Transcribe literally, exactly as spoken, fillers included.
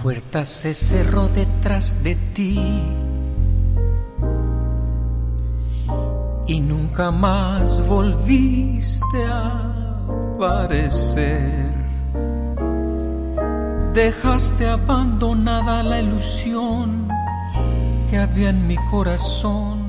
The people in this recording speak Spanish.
puerta se cerró detrás de ti y nunca más volviste a aparecer. Dejaste abandonada la ilusión que había en mi corazón